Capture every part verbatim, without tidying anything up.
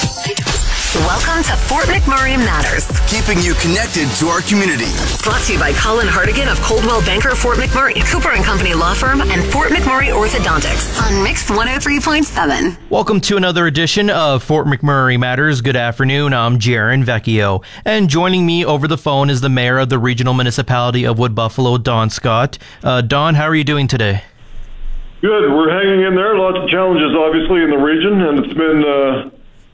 Welcome to Fort McMurray Matters. Keeping you connected to our community. Brought to you by Colin Hardigan of Coldwell Banker Fort McMurray, Cooper and Company Law Firm, and Fort McMurray Orthodontics on Mix one oh three point seven. Welcome to another edition of Fort McMurray Matters. Good afternoon. I'm Jaron Vecchio. And joining me over the phone is the mayor of the regional municipality of Wood Buffalo, Don Scott. Uh, Don, how are you doing today? Good. We're hanging in there. Lots of challenges, obviously, in the region, and it's been uh,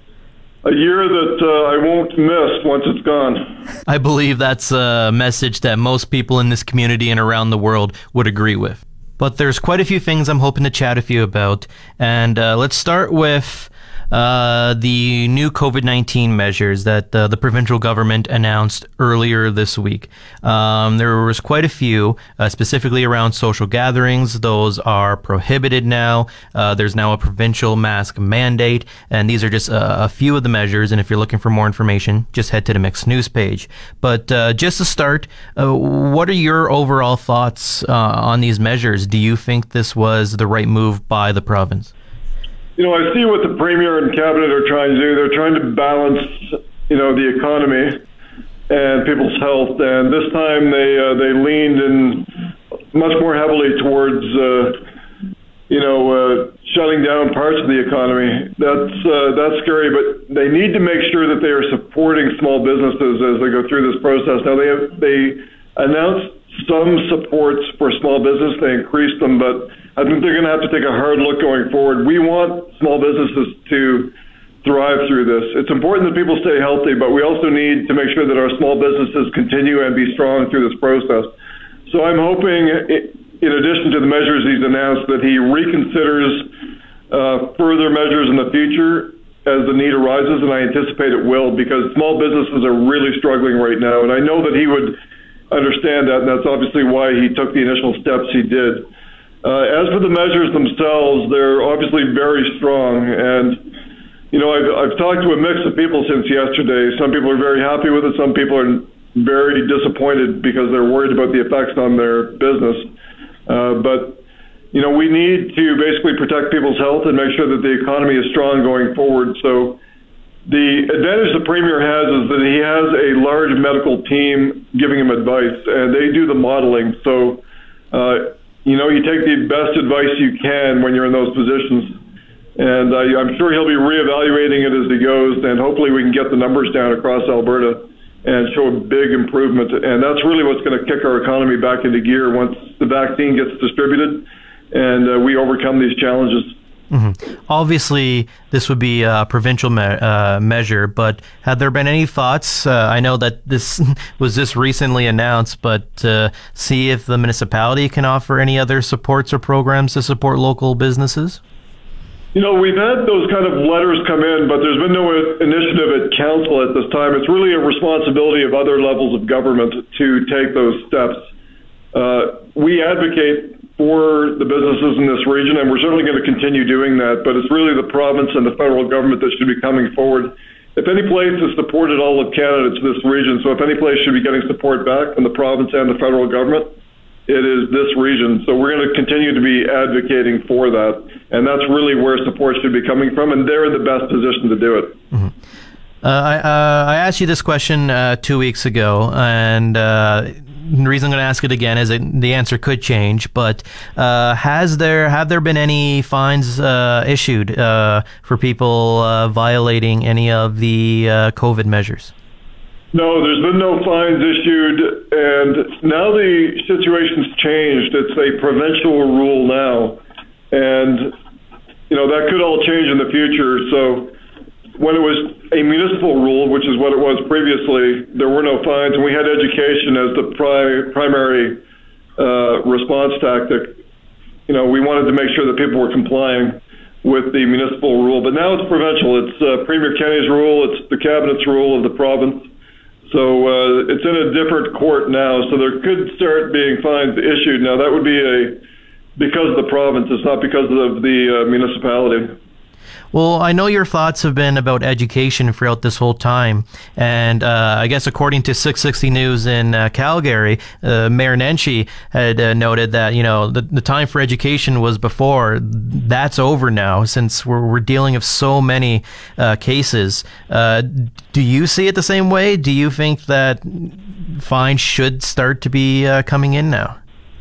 a year that uh, I won't miss once it's gone. I believe that's a message that most people in this community and around the world would agree with. But there's quite a few things I'm hoping to chat with you about, and uh, let's start with uh, the new COVID nineteen measures that uh, the provincial government announced earlier this week. Um, there was quite a few, uh, specifically around social gatherings. Those are prohibited now. Uh, there's now a provincial mask mandate, and these are just uh, a few of the measures. And if you're looking for more information, just head to the Mix News page. But uh, just to start, uh, what are your overall thoughts uh, on these measures? Do you think this was the right move by the province? You know, I see what the Premier and Cabinet are trying to do. They're trying to balance, you know, the economy and people's health. And this time they uh, they leaned in much more heavily towards, uh, you know, uh, shutting down parts of the economy. That's uh, that's scary, but they need to make sure that they are supporting small businesses as they go through this process. Now, they have, they announced some supports for small business. They increased them, but I think they're going to have to take a hard look going forward. We want small businesses to thrive through this. It's important that people stay healthy, but we also need to make sure that our small businesses continue and be strong through this process. So I'm hoping, in addition to the measures he's announced, that he reconsiders uh, further measures in the future as the need arises, and I anticipate it will, because small businesses are really struggling right now, and I know that he would understand that, and that's obviously why he took the initial steps he did. Uh, as for the measures themselves, they're obviously very strong, and you know, I've, I've talked to a mix of people since yesterday. Some people are very happy with it. Some people are very disappointed because they're worried about the effects on their business. Uh, but you know, we need to basically protect people's health and make sure that the economy is strong going forward. So the advantage the Premier has is that he has a large medical team giving him advice, and they do the modeling. So, uh, you know, you take the best advice you can when you're in those positions. And uh, I'm sure he'll be reevaluating it as he goes, and hopefully we can get the numbers down across Alberta and show a big improvement. And that's really what's going to kick our economy back into gear once the vaccine gets distributed and uh, we overcome these challenges. Mm-hmm. Obviously, this would be a provincial me- uh, measure, but have there been any thoughts? Uh, I know that this was just recently announced, but uh, see if the municipality can offer any other supports or programs to support local businesses? You know, we've had those kind of letters come in, but there's been no initiative at council at this time. It's really a responsibility of other levels of government to take those steps. Uh, we advocate for the businesses in this region, and we're certainly going to continue doing that, but it's really the province and the federal government that should be coming forward. If any place has supported all of Canada, it's this region, so if any place should be getting support back from the province and the federal government, it is this region. So we're going to continue to be advocating for that, and that's really where support should be coming from, and they're in the best position to do it. Mm-hmm. Uh, I, uh, I asked you this question uh, two weeks ago, and uh, the reason I'm going to ask it again is that the answer could change. But uh, has there have there been any fines uh, issued uh, for people uh, violating any of the uh, COVID measures? No, there's been no fines issued, and now the situation's changed. It's a provincial rule now, and you know that could all change in the future. So when it was a municipal rule, which is what it was previously, there were no fines, and we had education as the pri- primary uh, response tactic. You know, we wanted to make sure that people were complying with the municipal rule, but now it's provincial. It's uh, Premier Kenney's rule, it's the Cabinet's rule of the province. So uh, it's in a different court now, so there could start being fines issued. Now, that would be a because of the province. It's not because of the uh, municipality. Well, I know your thoughts have been about education throughout this whole time. And uh, I guess according to six sixty News in uh, Calgary, uh, Mayor Nenshi had uh, noted that, you know, the, the time for education was before. That's over now since we're, we're dealing with so many uh, cases. Uh, do you see it the same way? Do you think that fines should start to be uh, coming in now?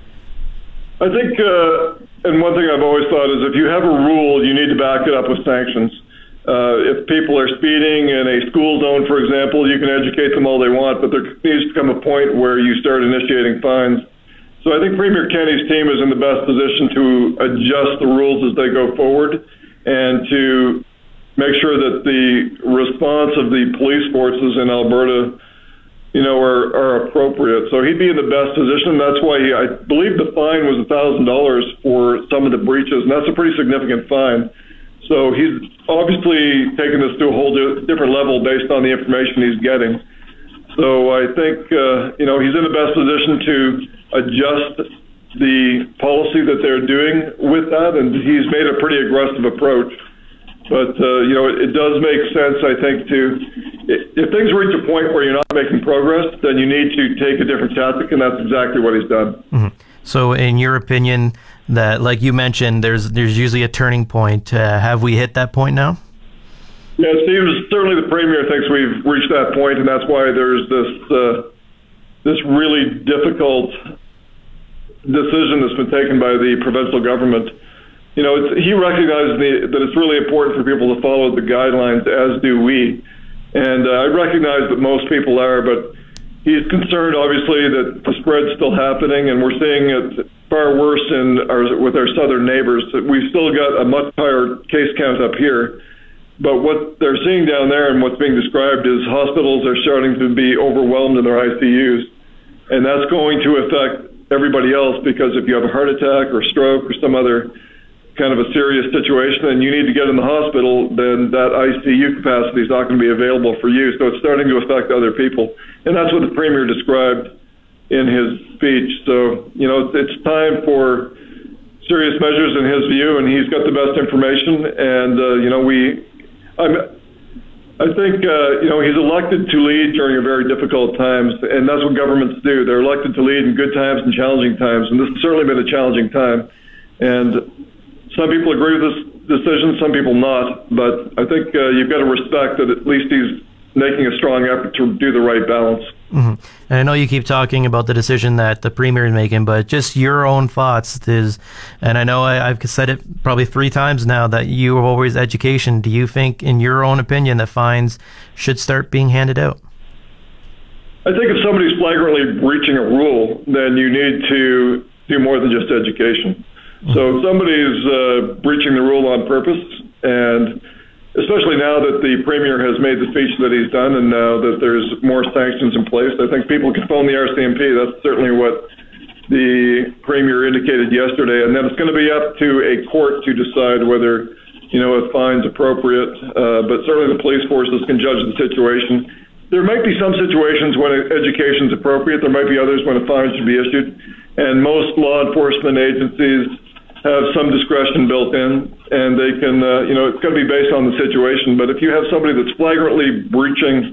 I think, uh, and one thing I've always thought is if you have a rule, you need to back it up with sanctions. Uh, if people are speeding in a school zone, for example, you can educate them all they want, but there needs to come a point where you start initiating fines. So I think Premier Kenney's team is in the best position to adjust the rules as they go forward and to make sure that the response of the police forces in Alberta, you know, are, are appropriate. So he'd be in the best position. That's why he, I believe the fine was one thousand dollars for some of the breaches, and that's a pretty significant fine. So he's obviously taking this to a whole di- different level based on the information he's getting. So I think, uh, you know, he's in the best position to adjust the policy that they're doing with that, and he's made a pretty aggressive approach. But, uh, you know, it, it does make sense, I think, to, if things reach a point where you're not making progress, then you need to take a different tactic, and that's exactly what he's done. Mm-hmm. So in your opinion, that, like you mentioned, there's there's usually a turning point. Uh, have we hit that point now? Yeah, Steve, certainly the Premier thinks we've reached that point, and that's why there's this uh, this really difficult decision that's been taken by the provincial government. You know, it's, he recognizes the, that it's really important for people to follow the guidelines, as do we. And uh, I recognize that most people are, but he's concerned, obviously, that the spread's still happening, and we're seeing it far worse in our, with our southern neighbors. We've still got a much higher case count up here. But what they're seeing down there and what's being described is hospitals are starting to be overwhelmed in their I C Us. And that's going to affect everybody else, because if you have a heart attack or stroke or some other kind of a serious situation and you need to get in the hospital, then that I C U capacity is not going to be available for you. So it's starting to affect other people. And that's what the Premier described in his speech. So, you know, it's time for serious measures in his view, and he's got the best information. And, uh, you know, we, I'm, I think, uh, you know, he's elected to lead during a very difficult times, and that's what governments do. They're elected to lead in good times and challenging times, and this has certainly been a challenging time. And some people agree with this decision, some people not, but I think uh, you've got to respect that at least he's making a strong effort to do the right balance. Mm-hmm. And I know you keep talking about the decision that the Premier is making, but just your own thoughts is, and I know I, I've said it probably three times now, that you are always education. Do you think, in your own opinion, that fines should start being handed out? I think if somebody's flagrantly breaching a rule, then you need to do more than just education. Mm-hmm. So if somebody's uh, breaching the rule on purpose, and especially now that the Premier has made the speech that he's done, and now that there's more sanctions in place, I think people can phone the R C M P. That's certainly what the Premier indicated yesterday. And then it's going to be up to a court to decide whether, you know, a fine's appropriate. Uh, but certainly the police forces can judge the situation. There might be some situations when education is appropriate. There might be others when a fine should be issued. And most law enforcement agencies have some discretion built in, and they can, uh, you know, it's got to be based on the situation. But if you have somebody that's flagrantly breaching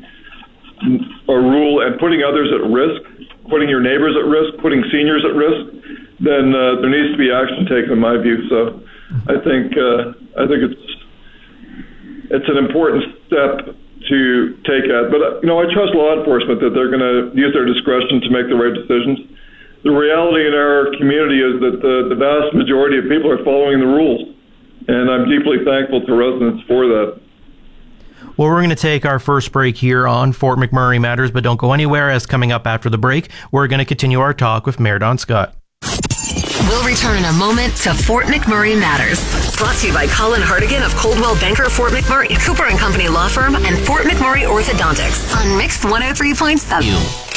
a rule and putting others at risk, putting your neighbors at risk, putting seniors at risk, then uh, there needs to be action taken, in my view. So I think uh, I think it's it's an important step to take at. But, you know, I trust law enforcement that they're going to use their discretion to make the right decisions. The reality in our community is that the, the vast majority of people are following the rules, and I'm deeply thankful to residents for that. Well, we're going to take our first break here on Fort McMurray Matters, but don't go anywhere, as coming up after the break, we're going to continue our talk with Mayor Don Scott. We'll return in a moment to Fort McMurray Matters. Brought to you by Colin Hartigan of Coldwell Banker Fort McMurray, Cooper and Company Law Firm, and Fort McMurray Orthodontics on Mix one oh three point seven.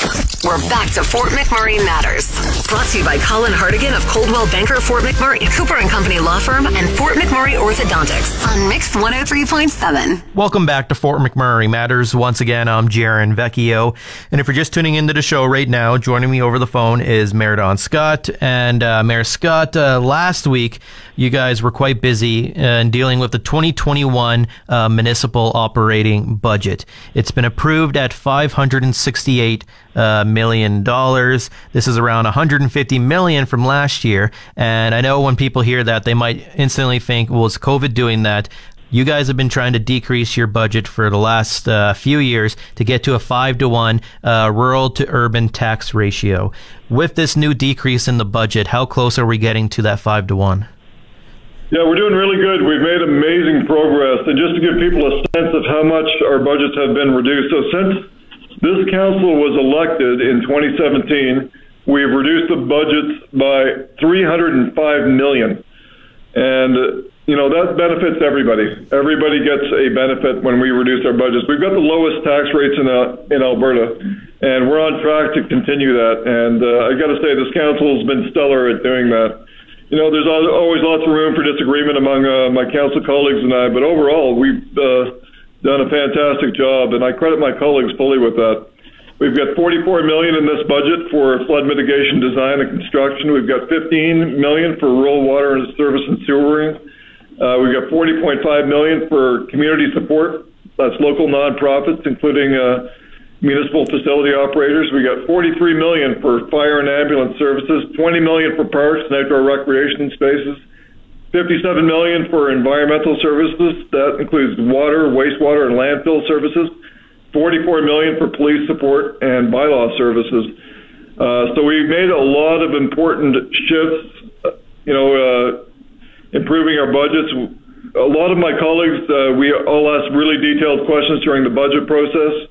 We're back to Fort McMurray Matters. Brought to you by Colin Hartigan of Coldwell Banker Fort McMurray, Cooper and Company Law Firm, and Fort McMurray Orthodontics on Mix one oh three point seven. Welcome back to Fort McMurray Matters. Once again, I'm Jaron Vecchio. And if you're just tuning into the show right now, joining me over the phone is Mayor Don Scott. And uh, Mayor Scott, uh, last week, you guys were quite busy in dealing with the twenty twenty-one uh, municipal operating budget. It's been approved at five hundred sixty-eight uh, million dollars. This is around one hundred fifty million dollars from last year. And I know when people hear that, they might instantly think, well, is COVID doing that? You guys have been trying to decrease your budget for the last uh, few years to get to a five to one uh, rural to urban tax ratio. With this new decrease in the budget, how close are we getting to that five to one? Yeah, we're doing really good. We've made amazing progress. And just to give people a sense of how much our budgets have been reduced. So since this council was elected in twenty seventeen, we've reduced the budgets by three hundred five million dollars. And, you know, that benefits everybody. Everybody gets a benefit when we reduce our budgets. We've got the lowest tax rates in uh, in Alberta, and we're on track to continue that. And uh, I got to say, this council has been stellar at doing that. You know, there's always lots of room for disagreement among uh, my council colleagues and I, but overall, we've uh, done a fantastic job, and I credit my colleagues fully with that. We've got forty-four million dollars in this budget for flood mitigation design and construction. We've got fifteen million dollars for rural water and service and sewering. Uh, we've got forty point five million dollars for community support. That's local nonprofits, including uh, municipal facility operators. We got forty-three million dollars for fire and ambulance services, twenty million dollars for parks and outdoor recreation spaces, fifty-seven million dollars for environmental services. That includes water, wastewater, and landfill services. forty-four million dollars for police support and bylaw services. Uh, so we've made a lot of important shifts, you know, uh, improving our budgets. A lot of my colleagues, uh, we all asked really detailed questions during the budget process.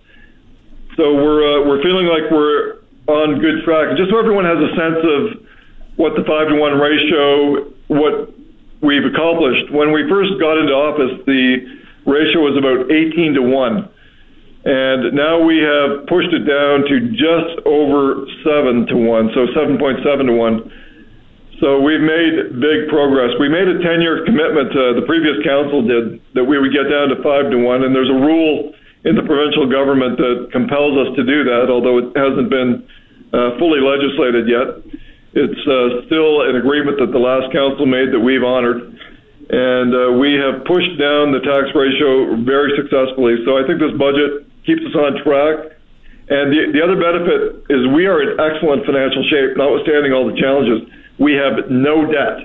So we're uh, we're feeling like we're on good track. Just so everyone has a sense of what the five to one ratio, what we've accomplished. When we first got into office, the ratio was about eighteen to one. And now we have pushed it down to just over seven to one, so seven point seven to one. So we've made big progress. We made a ten-year commitment, uh, the previous council did, that we would get down to five to one, and there's a rule in the provincial government that compels us to do that, although it hasn't been uh, fully legislated yet. It's uh, still an agreement that the last council made that we've honored. And uh, we have pushed down the tax ratio very successfully. So I think this budget keeps us on track. And the, the other benefit is we are in excellent financial shape, notwithstanding all the challenges. We have no debt.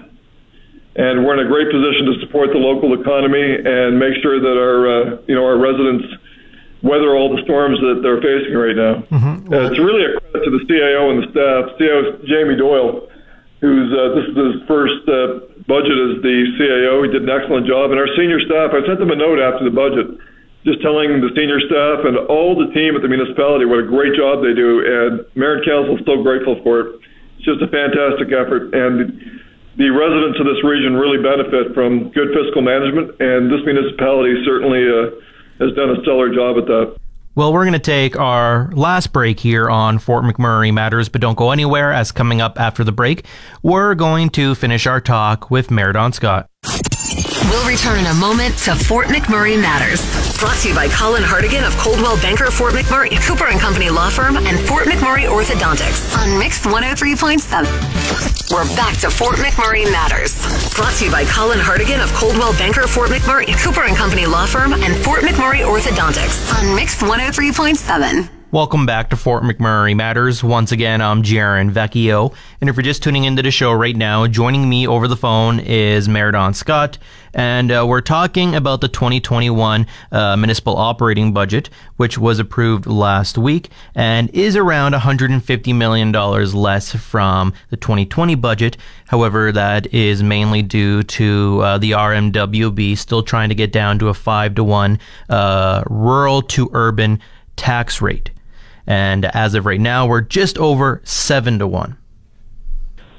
And we're in a great position to support the local economy and make sure that our, uh, you know, our residents weather all the storms that they're facing right now. Mm-hmm. Uh, it's really a credit to the C A O and the staff. C A O Jamie Doyle, who's uh, this is his first uh, budget as the C A O. He did an excellent job. And our senior staff, I sent them a note after the budget, just telling the senior staff and all the team at the municipality what a great job they do. And Mayor and Council is so grateful for it. It's just a fantastic effort. And the residents of this region really benefit from good fiscal management. And this municipality certainly uh, has done a stellar job at that. Well, we're going to take our last break here on Fort McMurray Matters, but don't go anywhere, as coming up after the break, we're going to finish our talk with Mayor Don Scott. We'll return in a moment to Fort McMurray Matters. Brought to you by Colin Hartigan of Coldwell Banker Fort McMurray, Cooper and Company Law Firm, and Fort McMurray Orthodontics on Mix one oh three point seven. We're back to Fort McMurray Matters. Brought to you by Colin Hartigan of Coldwell Banker Fort McMurray, Cooper and Company Law Firm, and Fort McMurray Orthodontics on Mix one oh three point seven. Welcome back to Fort McMurray Matters. Once again, I'm Jaron Vecchio. And if you're just tuning into the show right now, joining me over the phone is Mayor Don Scott. And uh, we're talking about the twenty twenty-one uh, municipal operating budget, which was approved last week and is around one hundred fifty million dollars less from the twenty twenty budget. However, that is mainly due to uh, the R M W B still trying to get down to a five to one uh, rural to urban tax rate. And as of right now, we're just over seven to one.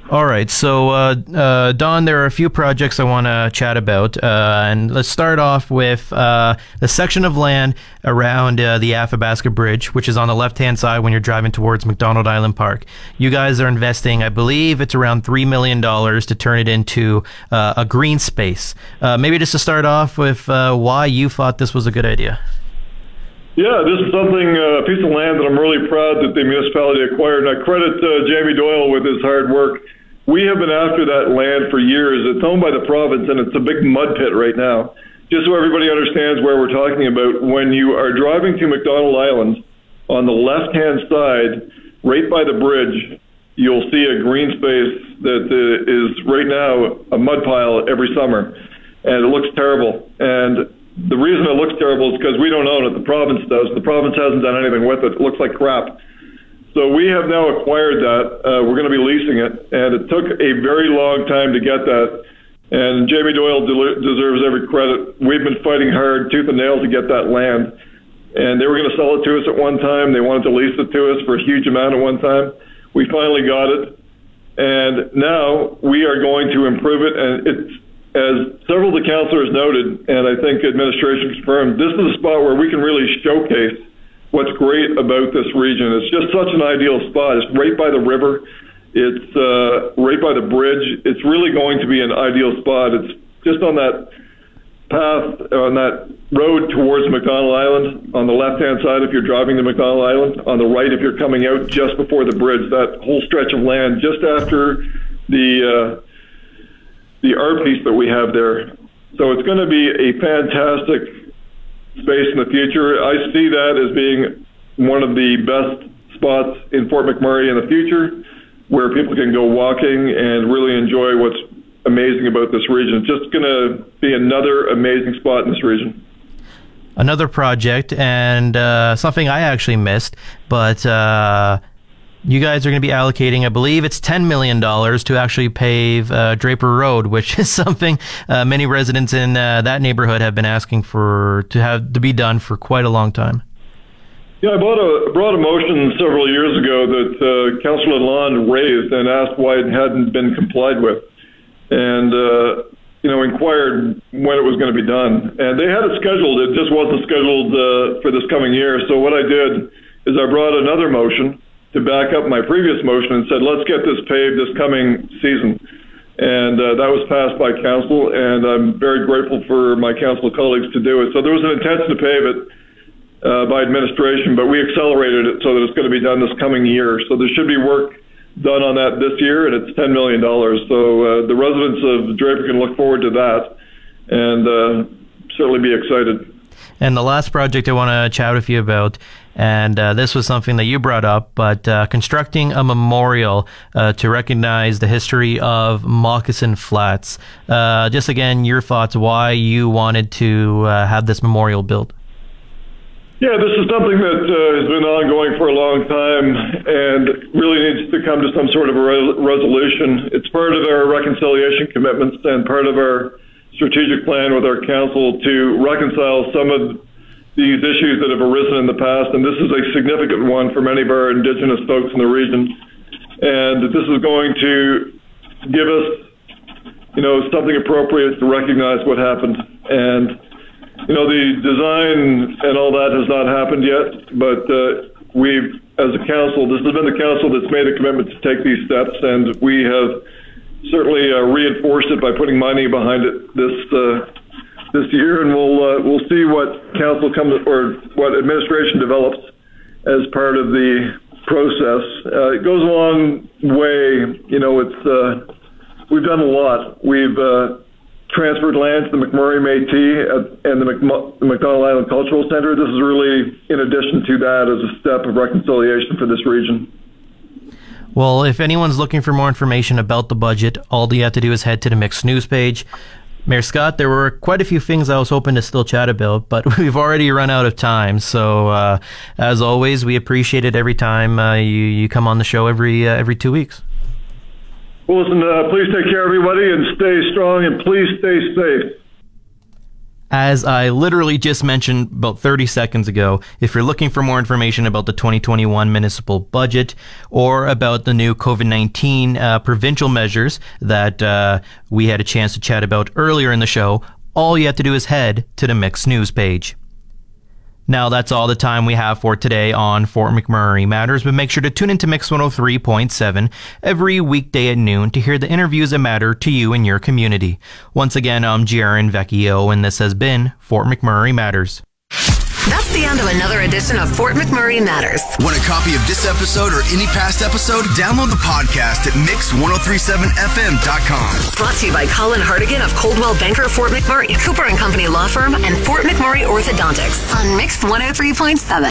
All right, so uh, uh, Don, there are a few projects I want to chat about, uh, and let's start off with uh, the section of land around uh, the Athabasca Bridge, which is on the left-hand side when you're driving towards McDonald Island Park. You guys are investing, I believe it's around three million dollars to turn it into uh, a green space. Uh, maybe just to start off with uh, why you thought this was a good idea. Yeah, this is something, uh, a piece of land that I'm really proud that the municipality acquired, and I credit uh, Jamie Doyle with his hard work. We have been after that land for years. It's owned by the province, and it's a big mud pit right now. Just so everybody understands where we're talking about, when you are driving to McDonald Island, on the left-hand side, right by the bridge, you'll see a green space that uh, is right now a mud pile every summer, and it looks terrible. And the reason it looks terrible is because we don't own it. The province does. The province hasn't done anything with it. It looks like crap. So we have now acquired that. Uh, we're going to be leasing it, and it took a very long time to get that. And Jamie Doyle de- deserves every credit. We've been fighting hard, tooth and nail, to get that land. And they were going to sell it to us at one time. They wanted to lease it to us for a huge amount at one time. We finally got it, and now we are going to improve it. And it's, as several of the councillors noted, and I think administration confirmed, this is a spot where we can really showcase what's great about this region. It's just such an ideal spot. It's right by the river. It's uh, right by the bridge. It's really going to be an ideal spot. It's just on that path, on that road towards McDonald Island, on the left-hand side if you're driving to McDonald Island, on the right if you're coming out just before the bridge, that whole stretch of land just after the uh, the art piece that we have there. So it's going to be a fantastic space in the future. I see that as being one of the best spots in Fort McMurray in the future, where people can go walking and really enjoy what's amazing about this region. It's just going to be another amazing spot in this region. Another project, and uh, something I actually missed, but uh, you guys are going to be allocating, I believe it's ten million dollars to actually pave uh, Draper Road, which is something uh, many residents in uh, that neighborhood have been asking for to have to be done for quite a long time. Yeah, I brought a, brought a motion several years ago that uh, Councillor Lalonde raised and asked why it hadn't been complied with, and uh, you know, inquired when it was going to be done. And they had it scheduled. It just wasn't scheduled uh, for this coming year. So what I did is I brought another motion to back up my previous motion and said, let's get this paved this coming season. And uh, that was passed by council, and I'm very grateful for my council colleagues to do it. So there was an intention to pave it uh, by administration, but we accelerated it so that it's going to be done this coming year. So there should be work done on that this year, and it's ten million dollars. So uh, the residents of Draper can look forward to that and uh, certainly be excited. And the last project I want to chat with you about, and uh, this was something that you brought up, but uh, constructing a memorial uh, to recognize the history of Moccasin Flats. Uh, just again, your thoughts, why you wanted to uh, have this memorial built. Yeah, this is something that uh, has been ongoing for a long time and really needs to come to some sort of a re- resolution. It's part of our reconciliation commitments and part of our strategic plan with our council to reconcile some of these issues that have arisen in the past, and this is a significant one for many of our Indigenous folks in the region. And this is going to give us, you know, something appropriate to recognize what happened. And, you know, the design and all that has not happened yet, but uh, we've, as a council, this has been the council that's made a commitment to take these steps, and we have certainly uh, reinforced it by putting money behind it this uh, this year, and we'll uh, we'll see what council comes or what administration develops as part of the process. Uh, it goes a long way. You know, it's uh, we've done a lot. We've uh, transferred land to the McMurray Métis and the, Mc- the McDonald Island Cultural Center. This is really in addition to that as a step of reconciliation for this region. Well, if anyone's looking for more information about the budget, all you have to do is head to the Mixed News page. Mayor Scott, there were quite a few things I was hoping to still chat about, but we've already run out of time. So, uh, as always, we appreciate it every time uh, you, you come on the show every uh, every two weeks. Well, listen, uh, please take care, everybody, and stay strong, and please stay safe. As I literally just mentioned about thirty seconds ago, if you're looking for more information about the twenty twenty-one municipal budget or about the new COVID nineteen uh, provincial measures that uh, we had a chance to chat about earlier in the show, all you have to do is head to the Mix News page. Now, that's all the time we have for today on Fort McMurray Matters, but make sure to tune into Mix one oh three point seven every weekday at noon to hear the interviews that matter to you and your community. Once again, I'm Jaron Vecchio, and this has been Fort McMurray Matters. That's the end of another edition of Fort McMurray Matters. Want a copy of this episode or any past episode? Download the podcast at mix ten thirty-seven f m dot com. Brought to you by Colin Hardigan of Coldwell Banker Fort McMurray, Cooper and Company Law Firm, and Fort McMurray Orthodontics on Mix one oh three point seven.